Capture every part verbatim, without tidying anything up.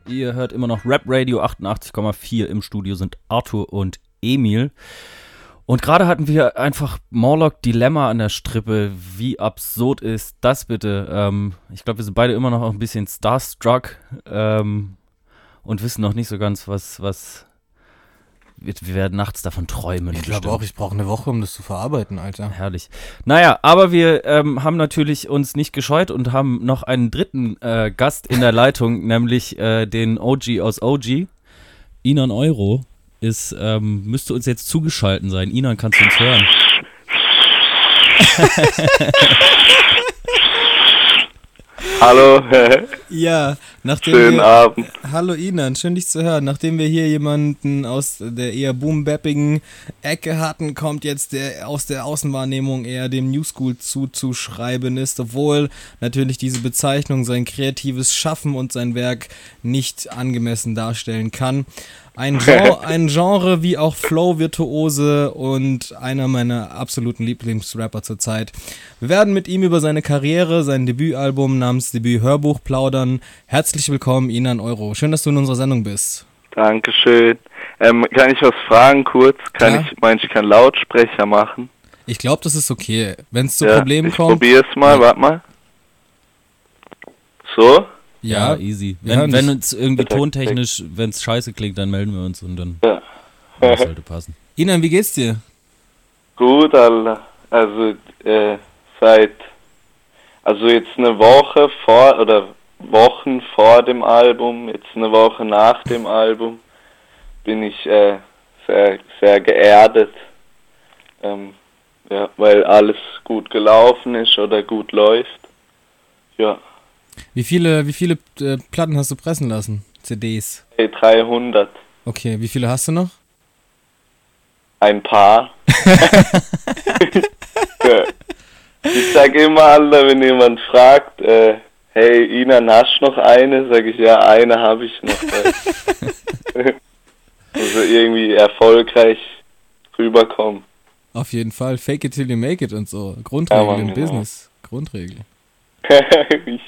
Ihr hört immer noch Rap Radio achtundachtzig Komma vier. Im Studio sind Arthur und Emil. Und gerade hatten wir einfach Morlock Dilemma an der Strippe. Wie absurd ist das bitte? Ähm, ich glaube, wir sind beide immer noch ein bisschen starstruck ähm, und wissen noch nicht so ganz, was... was wir, wir werden nachts davon träumen. Ich glaube auch, ich brauche eine Woche, um das zu verarbeiten, Alter. Herrlich. Naja, aber wir ähm, haben natürlich uns nicht gescheut und haben noch einen dritten äh, Gast in der Leitung, nämlich äh, den O G aus O G. Inan Euro ist, ähm, müsste uns jetzt zugeschalten sein. Inan, kannst du uns hören? Hallo. Ja, nachdem Schönen wir, Abend. Hallo Inan, schön dich zu hören. Nachdem wir hier jemanden aus der eher boom-bappigen Ecke hatten, kommt jetzt der aus der Außenwahrnehmung eher dem New School zuzuschreiben ist, obwohl natürlich diese Bezeichnung sein kreatives Schaffen und sein Werk nicht angemessen darstellen kann. Ein Genre, ein Genre wie auch Flow-Virtuose und einer meiner absoluten Lieblingsrapper zurzeit. Wir werden mit ihm über seine Karriere, sein Debütalbum namens Debüt-Hörbuch plaudern. Herzlich willkommen, Inan Euro. Schön, dass du in unserer Sendung bist. Dankeschön. Ähm, kann ich was fragen kurz? Kann Ja. ich, meinst du, ich kann Lautsprecher machen? Ich glaube, das ist okay. Wenn es zu Ja, Problemen ich kommt... probier's mal, Ja. warte mal. So? Ja, Ja, easy. wir hören Wenn, wenn dich. uns irgendwie Perfekt. tontechnisch, wenn es scheiße klingt, dann melden wir uns und dann Ja. das sollte passen. Inan, wie geht's dir? Gut, Alter. Also, äh, seit, also jetzt eine Woche vor, oder Wochen vor dem Album, jetzt eine Woche nach dem Album, bin ich, äh, sehr, sehr geerdet. Ähm, ja, weil alles gut gelaufen ist oder gut läuft. Ja. Wie viele, wie viele äh, Platten hast du pressen lassen? C Ds? Hey, dreihundert. Okay, wie viele hast du noch? Ein paar. Ja. Ich sag immer, Alter, wenn jemand fragt, äh, hey, Inan, hast du noch eine? Sag ich, ja, eine habe ich noch. Also irgendwie erfolgreich rüberkommen. Auf jeden Fall. Fake it till you make it und so. Grundregel Ja, Mann, im genau. Business. Grundregel. Richtig.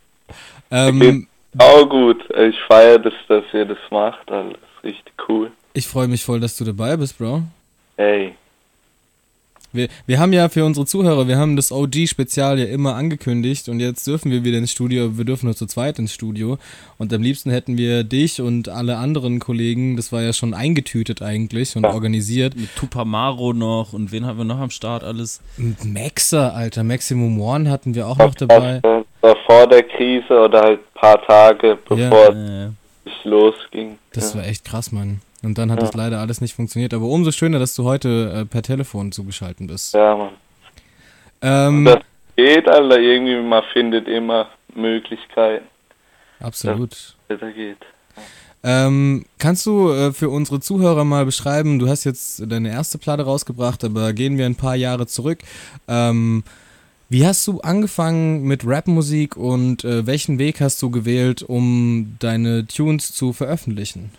Ähm, Auch gut. Ich feiere das, dass ihr das macht. Alter. Das ist richtig cool. ich freue mich voll, dass du dabei bist, Bro. Ey. Wir, wir haben ja für unsere Zuhörer, wir haben das O G-Spezial ja immer angekündigt und jetzt dürfen wir wieder ins Studio, wir dürfen nur zu zweit ins Studio und am liebsten hätten wir dich und alle anderen Kollegen, das war ja schon eingetütet eigentlich und Ja. organisiert. Mit Tupamaro noch und wen haben wir noch am Start alles? Und Maxer, Alter, Maximum One hatten wir auch noch dabei. Das war vor der Krise oder halt ein paar Tage bevor Äh, es losging. Das Ja. war echt krass, Mann. Und dann hat Ja. das leider alles nicht funktioniert, aber umso schöner, dass du heute äh, per Telefon zugeschaltet bist. Ja, Mann. Ähm, Das geht, Alter. Irgendwie, man findet immer Möglichkeiten, absolut. dass es besser geht. Ähm, kannst du äh, für unsere Zuhörer mal beschreiben, du hast jetzt deine erste Platte rausgebracht, aber gehen wir ein paar Jahre zurück. Ähm, wie hast du angefangen mit Rapmusik und äh, welchen Weg hast du gewählt, um deine Tunes zu veröffentlichen?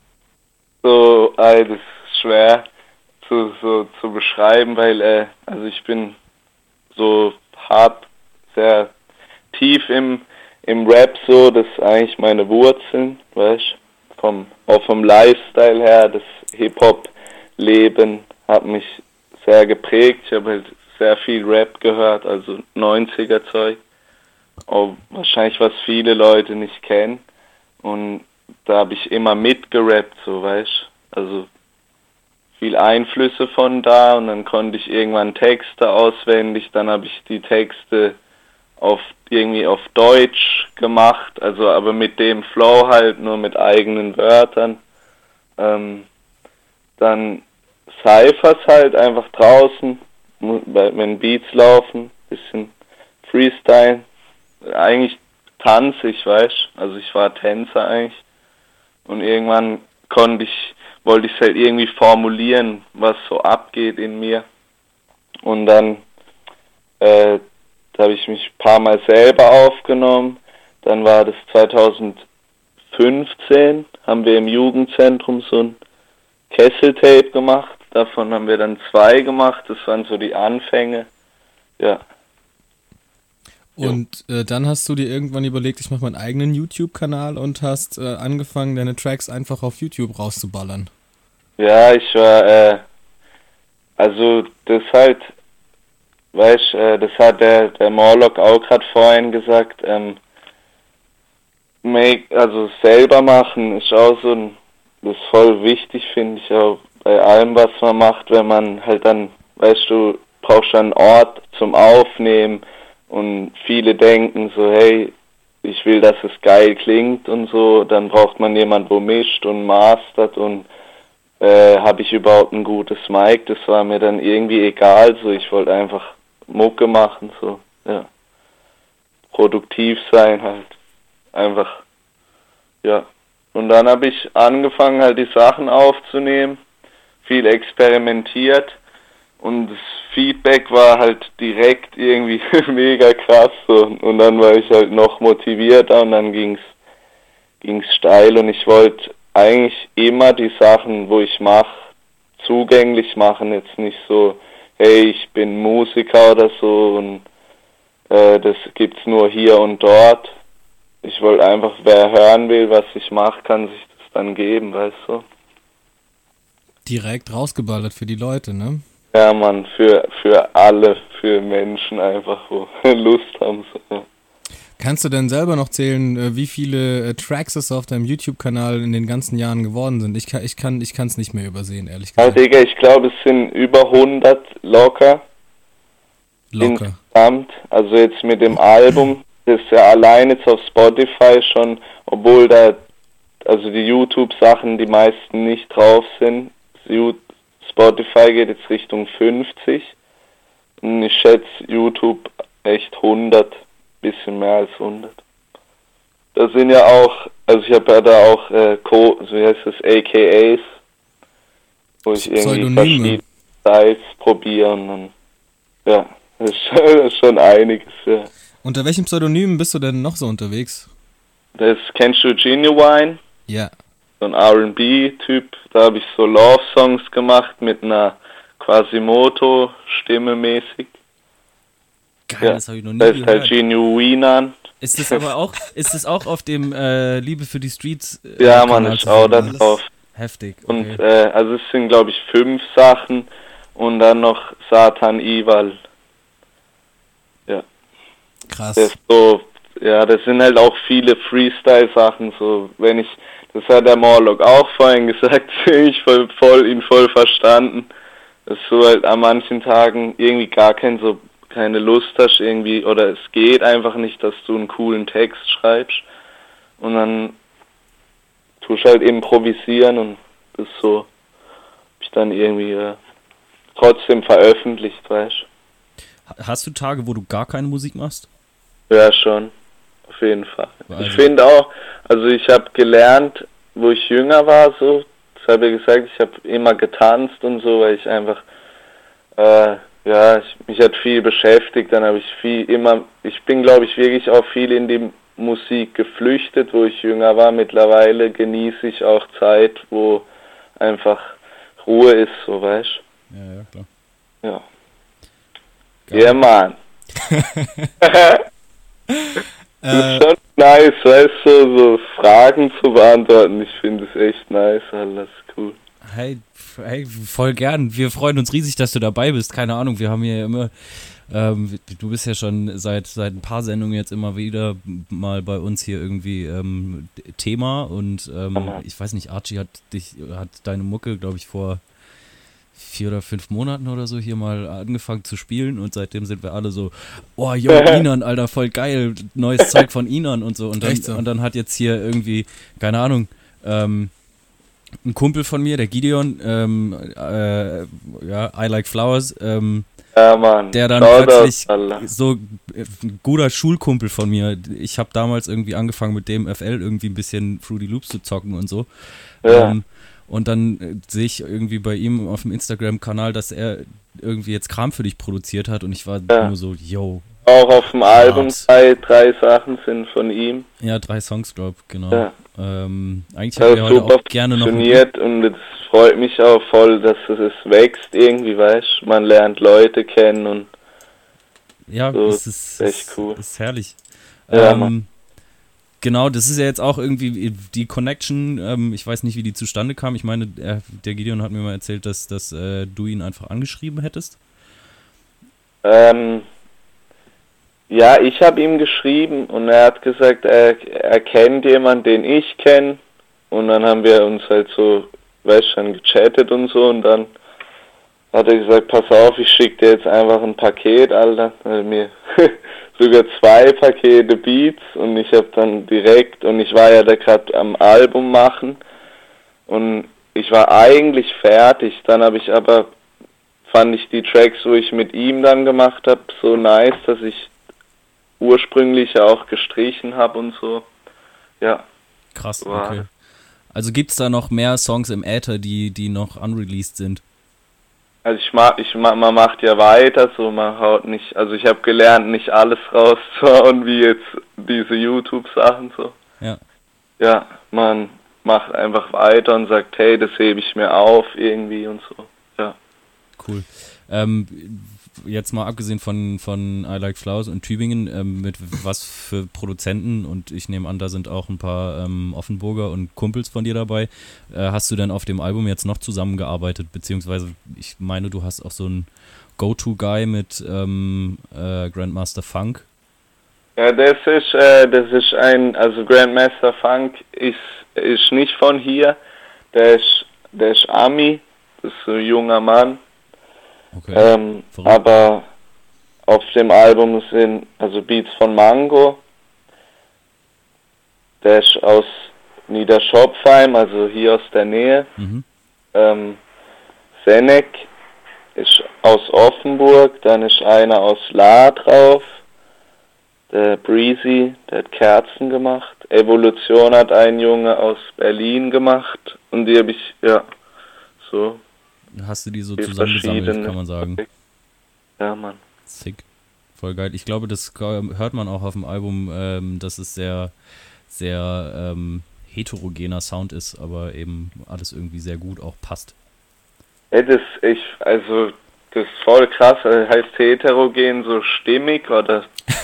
So, ey, das ist schwer zu, so, zu beschreiben, weil, äh, also ich bin so hart, sehr tief im, im Rap so, das ist eigentlich meine Wurzeln, weißt du, vom, auch vom Lifestyle her, das Hip-Hop-Leben hat mich sehr geprägt, ich habe halt sehr viel Rap gehört, also neunziger Zeug, auch wahrscheinlich was viele Leute nicht kennen und da habe ich immer mitgerappt, so, weißt du, also viel Einflüsse von da und dann konnte ich irgendwann Texte auswendig, dann habe ich die Texte auf irgendwie auf Deutsch gemacht, also aber mit dem Flow halt, nur mit eigenen Wörtern. Ähm, dann Cyphers halt einfach draußen, mu- bei- wenn Beats laufen, bisschen Freestyle. Eigentlich tanze ich, weißt, also ich war Tänzer eigentlich. Und irgendwann konnte ich, wollte ich es halt irgendwie formulieren, was so abgeht in mir. Und dann äh, da habe ich mich ein paar Mal selber aufgenommen. Dann war das zweitausendfünfzehn, haben wir im Jugendzentrum so ein Kesseltape gemacht. Davon haben wir dann zwei gemacht. Das waren so die Anfänge. Ja. Und äh, dann hast du dir irgendwann überlegt, ich mache meinen eigenen YouTube-Kanal und hast äh, angefangen, deine Tracks einfach auf YouTube rauszuballern. Ja, ich war, äh, also das halt, weißt äh, das hat der, der Morlock auch gerade vorhin gesagt, ähm, make, also selber machen ist auch so ein, das ist voll wichtig, finde ich auch bei allem, was man macht, wenn man halt dann, weißt du, brauchst einen Ort zum Aufnehmen und viele denken so, hey, ich will, dass es geil klingt und so, dann braucht man jemand, wo mischt und mastert und äh, habe ich überhaupt ein gutes Mic, das war mir dann irgendwie egal, so ich wollte einfach Mucke machen, so, ja, produktiv sein halt, einfach, ja, und dann habe ich angefangen halt die Sachen aufzunehmen, viel experimentiert und das Feedback war halt direkt irgendwie mega krass so. Und dann war ich halt noch motivierter und dann ging's ging's steil und ich wollte eigentlich immer die Sachen, wo ich mache, zugänglich machen, jetzt nicht so, hey, ich bin Musiker oder so und äh, das gibt's nur hier und dort. Ich wollte einfach, wer hören will, was ich mache, kann sich das dann geben, weißt du. Direkt rausgeballert für die Leute, ne? Ja, Mann, für, für alle, für Menschen einfach, wo Lust haben. So. Kannst du denn selber noch zählen, wie viele Tracks es auf deinem YouTube-Kanal in den ganzen Jahren geworden sind? Ich kann ich kann, ich kann es nicht mehr übersehen, ehrlich gesagt. Also, Digga, ich glaube, es sind über hundert locker. Locker. Insgesamt. Also jetzt mit dem Album, das ist ja allein jetzt auf Spotify schon, obwohl da, also die YouTube-Sachen, die meisten nicht drauf sind. Spotify geht jetzt Richtung fünfzig und ich schätze YouTube echt hundert, bisschen mehr als hundert. Da sind ja auch, also ich habe ja da auch äh, Co, so wie heißt das, A K As, wo ich irgendwie Pseudonyme. verschiedene Styles probiere und dann, ja, das ist, schon, das ist schon einiges, ja. Unter welchem Pseudonym bist du denn noch so unterwegs? Das kennst du Genuine? Ja. So ein R and B-Typ, da habe ich so Love-Songs gemacht mit einer Quasimoto-Stimme mäßig. Geil, Ja, das habe ich noch nie das ist gehört. halt Genuine. Ist das aber auch, ist das auch auf dem äh, Liebe für die Streets äh, Ja, man, Kanal ist zu auch da finden? drauf. Heftig, okay. Und äh, also es sind glaube ich fünf Sachen und dann noch Satan Ival. Ja, Krass. das ist so, ja, das sind halt auch viele Freestyle-Sachen, so, wenn ich, das hat der Morlock auch vorhin gesagt, ich voll, voll, ihn voll verstanden, dass du halt an manchen Tagen irgendwie gar kein, so, keine Lust hast irgendwie, oder es geht einfach nicht, dass du einen coolen Text schreibst und dann tust halt improvisieren und das so, hab ich dann irgendwie äh, trotzdem veröffentlicht, weißt du. Hast du Tage, wo du gar keine Musik machst? Ja, schon. Auf jeden Fall. Also. Ich finde auch, also ich habe gelernt, wo ich jünger war, so, das habe ich gesagt, ich habe immer getanzt und so, weil ich einfach, äh, ja, ich, mich hat viel beschäftigt, dann habe ich viel, immer, ich bin glaube ich wirklich auch viel in die Musik geflüchtet, wo ich jünger war. Mittlerweile genieße ich auch Zeit, wo einfach Ruhe ist, so, weißt du. Ja, ja, klar. Ja. Geil. Ja, yeah, Mann. Das ist schon nice, weißt du, so Fragen zu beantworten. Ich finde es echt nice, alles cool. Hey, hey, voll gern. Wir freuen uns riesig, dass du dabei bist. Keine Ahnung, wir haben hier immer, ähm, du bist ja schon seit seit ein paar Sendungen jetzt immer wieder mal bei uns hier irgendwie ähm, Thema und ähm, Aha. ich weiß nicht, Archie hat dich, hat deine Mucke, glaube ich, vor vier oder fünf Monaten oder so hier mal angefangen zu spielen und seitdem sind wir alle so, oh, yo, Inan, Alter, voll geil, neues Zeug von Inan und so und dann, Echt so? und dann hat jetzt hier irgendwie, keine Ahnung, ähm, ein Kumpel von mir, der Gideon, ähm, äh, ja, I Like Flowers, ähm, Ja, Mann. der dann Shoutout, plötzlich Alter. so äh, ein guter Schulkumpel von mir, ich habe damals irgendwie angefangen mit dem F L irgendwie ein bisschen Fruity Loops zu zocken und so. Ja. Ähm, und dann äh, sehe ich irgendwie bei ihm auf dem Instagram-Kanal, dass er irgendwie jetzt Kram für dich produziert hat und ich war Ja. nur so, yo. Auch auf dem Album Hart. drei, drei Sachen sind von ihm. Ja, drei Songs, glaub, genau. Ja. Ähm, eigentlich Das hätten hat wir heute super auch gerne noch ein funktioniert und es freut mich auch voll, dass es wächst irgendwie, weißt du. Man lernt Leute kennen und Ja, so, das ist, echt ist, cool. ist herrlich. Ja, ähm, genau, das ist ja jetzt auch irgendwie die Connection, ähm, ich weiß nicht, wie die zustande kam. Ich meine, er, der Gideon hat mir mal erzählt, dass, dass äh, du ihn einfach angeschrieben hättest. Ähm, ja, ich habe ihm geschrieben und er hat gesagt, er, er kennt jemanden, den ich kenne. Und dann haben wir uns halt so, weißt schon, gechattet und so. Und dann hat er gesagt, pass auf, ich schicke dir jetzt einfach ein Paket, Alter. Also mir sogar zwei Pakete Beats. Und ich habe dann direkt, und ich war ja da gerade am Album machen. Und ich war eigentlich fertig. Dann habe ich aber, fand ich die Tracks, wo ich mit ihm dann gemacht habe, so nice, dass ich ursprünglich auch gestrichen habe und so. Ja. Krass, Wow. okay. Also gibt es da noch mehr Songs im Äther, die, die noch unreleased sind? Also ich mag, ich mag, man macht ja weiter, so man haut nicht, also ich habe gelernt, nicht alles rauszuhauen, wie jetzt diese YouTube-Sachen so. Ja. Ja, man macht einfach weiter und sagt, hey, das hebe ich mir auf irgendwie und so. Ja. Cool. Ähm, jetzt mal abgesehen von, von I Like Flowers und Tübingen, ähm, mit was für Produzenten, und ich nehme an, da sind auch ein paar ähm, Offenburger und Kumpels von dir dabei, äh, hast du denn auf dem Album jetzt noch zusammengearbeitet, beziehungsweise ich meine, du hast auch so einen Go-To-Guy mit ähm, äh, Grandmaster Funk. Ja, das ist, äh, das ist ein, also Grandmaster Funk ist, ist nicht von hier, der ist, der ist Ami, das ist so ein junger Mann. Okay. Ähm, aber auf dem Album sind also Beats von Mango, der ist aus Niederschopfheim, also hier aus der Nähe. Mhm. Ähm, Senek ist aus Offenburg, dann ist einer aus La drauf, der Breezy, der hat Kerzen gemacht. Evolution hat ein Junge aus Berlin gemacht und die habe ich, ja, so. Hast du die so Die zusammengesammelt, verschiedene- kann man sagen. Ja, Mann. Sick. Voll geil. Ich glaube, das hört man auch auf dem Album, ähm, dass es sehr, sehr ähm, heterogener Sound ist, aber eben alles irgendwie sehr gut auch passt. Ja, das, ich, also, das ist voll krass, also heißt heterogen so stimmig oder?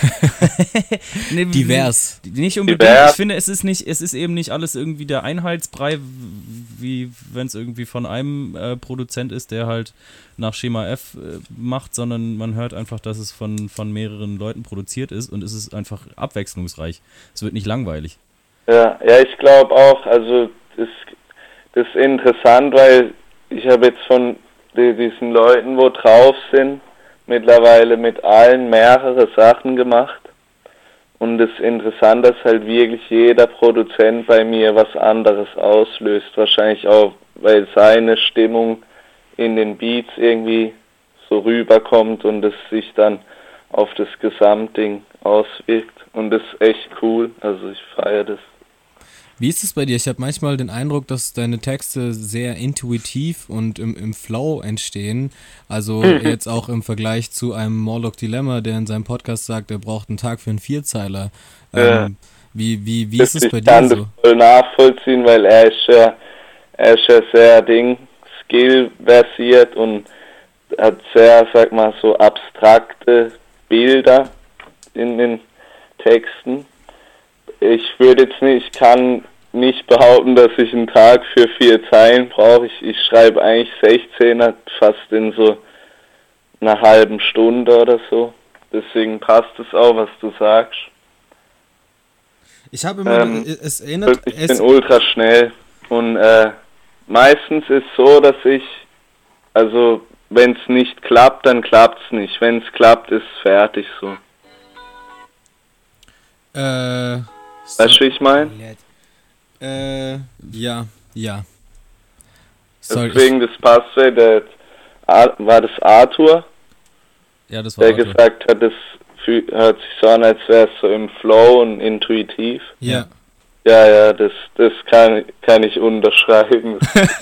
Nee, Divers. Nicht unbedingt. Divers. Ich finde, es ist nicht, es ist eben nicht alles irgendwie der Einheitsbrei, wie wenn es irgendwie von einem äh, Produzent ist, der halt nach Schema F äh, macht, sondern man hört einfach, dass es von, von mehreren Leuten produziert ist und es ist einfach abwechslungsreich. Es wird nicht langweilig. Ja, ja, ich glaube auch, also das, das ist interessant, weil ich habe jetzt von die, diesen Leuten, wo drauf sind, mittlerweile mit allen mehrere Sachen gemacht. Und das Interessante ist halt wirklich jeder Produzent bei mir was anderes auslöst. Wahrscheinlich auch, weil seine Stimmung in den Beats irgendwie so rüberkommt und es sich dann auf das Gesamtding auswirkt. Und das ist echt cool, also ich feiere das. Wie ist es bei dir? Ich habe manchmal den Eindruck, dass deine Texte sehr intuitiv und im, im Flow entstehen. Also jetzt auch im Vergleich zu einem Morlock Dilemma, der in seinem Podcast sagt, er braucht einen Tag für einen Vierzeiler. Ja. Ähm, wie wie, wie ist es bei ich dir kann so? das voll nachvollziehen, weil er ist ja, er ist ja sehr Ding, skill-versiert und hat sehr, sag mal, so abstrakte Bilder in den Texten. Ich würde jetzt nicht, ich kann nicht behaupten, dass ich einen Tag für vier Zeilen brauche. Ich, ich schreibe eigentlich sechzehner fast in so einer halben Stunde oder so. Deswegen passt es auch, was du sagst. Ich habe immer, Ähm, es erinnert, Ich es, bin ultra schnell und äh, meistens ist so, dass ich, also wenn es nicht klappt, dann klappt es nicht. Wenn es klappt, ist es fertig so. äh, Weißt du, wie ich meine? Äh, ja, ja. Sorry, Deswegen das Passwort, der, war das Arthur, Ja, das war der Arthur. gesagt hat, das fühl- hört sich so an, als wäre es so im Flow und intuitiv. ich, ja. Ja, ja, das, das kann, kann ich unterschreiben.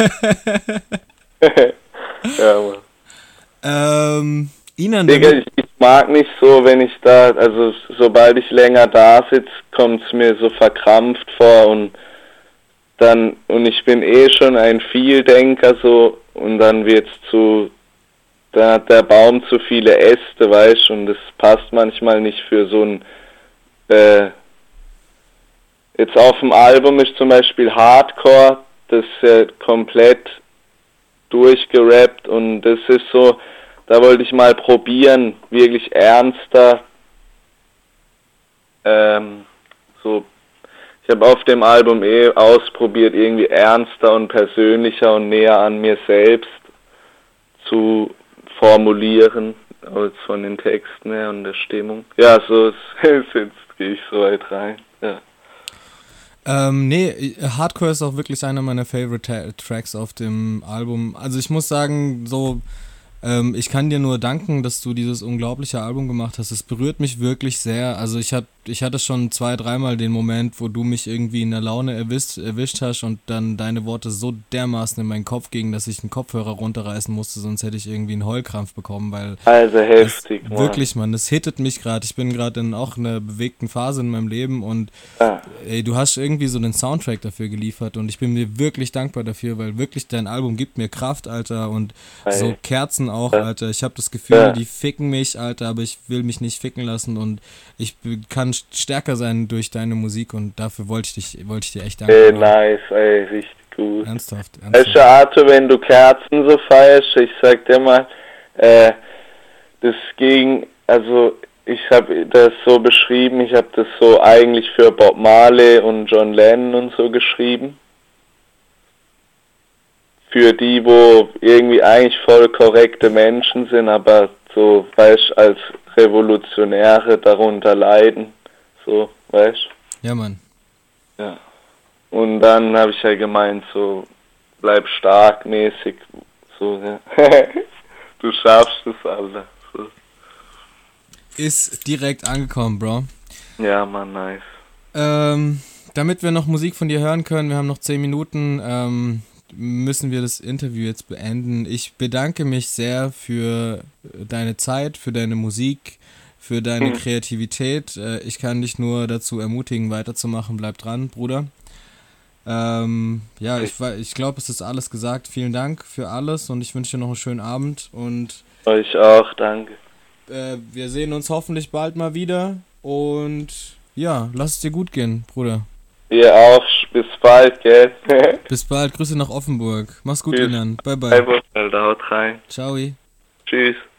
Ja, Mann. Ähm, Inan, Digga, ich, ich mag nicht so, wenn ich da, also sobald ich länger da sitze, kommt es mir so verkrampft vor und dann, und ich bin eh schon ein Vieldenker so und dann wird's zu da hat der Baum zu viele Äste, weißt du, und das passt manchmal nicht für so ein, äh, jetzt auf dem Album ist zum Beispiel Hardcore, das ist ja komplett durchgerappt und das ist so, da wollte ich mal probieren, wirklich ernster, ähm, so, ich habe auf dem Album eh ausprobiert, irgendwie ernster und persönlicher und näher an mir selbst zu formulieren, als von den Texten her und der Stimmung. Ja, so ist, jetzt gehe ich so weit rein, ja. Ähm, nee, Hardcore ist auch wirklich einer meiner Favorite Ta- Tracks auf dem Album. Also ich muss sagen, so, ähm, ich kann dir nur danken, dass du dieses unglaubliche Album gemacht hast. Es berührt mich wirklich sehr. Also ich, hat, ich hatte schon zwei, dreimal den Moment, wo du mich irgendwie in der Laune erwischt, erwischt hast und dann deine Worte so dermaßen in meinen Kopf gingen, dass ich einen Kopfhörer runterreißen musste, sonst hätte ich irgendwie einen Heulkrampf bekommen, weil Also heftig, das, Mann. wirklich, Mann, das hittet mich gerade. Ich bin gerade in auch einer bewegten Phase in meinem Leben und Ah. ey, du hast irgendwie so einen Soundtrack dafür geliefert und ich bin mir wirklich dankbar dafür, weil wirklich dein Album gibt mir Kraft, Alter, und Hey. so Kerzen auch, Ja. Alter. Ich habe das Gefühl, Ja. die ficken mich, Alter, aber ich will mich nicht ficken lassen und ich b- kann stärker sein durch deine Musik und dafür wollte ich dich, wollte ich dir echt danken. Ey, Mann. nice, ey, richtig gut. Ernsthaft, Weißt du, ernsthaft. Arthur, wenn du Kerzen so feierst, ich sag dir mal, äh, das ging, also ich habe das so beschrieben, ich habe das so eigentlich für Bob Marley und John Lennon und so geschrieben. Für die, wo irgendwie eigentlich voll korrekte Menschen sind, aber so, weißt, als Revolutionäre darunter leiden, so, weißt. Ja, Mann. Ja. Und dann habe ich ja gemeint, so, bleib stark mäßig, so, ja. Du schaffst es, Alter. So. Ist direkt angekommen, Bro. Ja, Mann, nice. Ähm, damit wir noch Musik von dir hören können, wir haben noch zehn Minuten, ähm, müssen wir das Interview jetzt beenden. Ich bedanke mich sehr für deine Zeit, für deine Musik, für deine Mhm. Kreativität. Äh, ich kann dich nur dazu ermutigen, weiterzumachen. Bleib dran, Bruder. Ähm, ja, ich, wei- ich glaube, es ist alles gesagt. Vielen Dank für alles und ich wünsche dir noch einen schönen Abend und Euch auch, danke. äh, wir sehen uns hoffentlich bald mal wieder und ja, lass es dir gut gehen, Bruder. Ihr auch, bis bald, gell? Bis bald, Grüße nach Offenburg. Mach's gut, Tschüss. Inan. Bye, bye. Alter, haut rein. Ciao. Tschüss.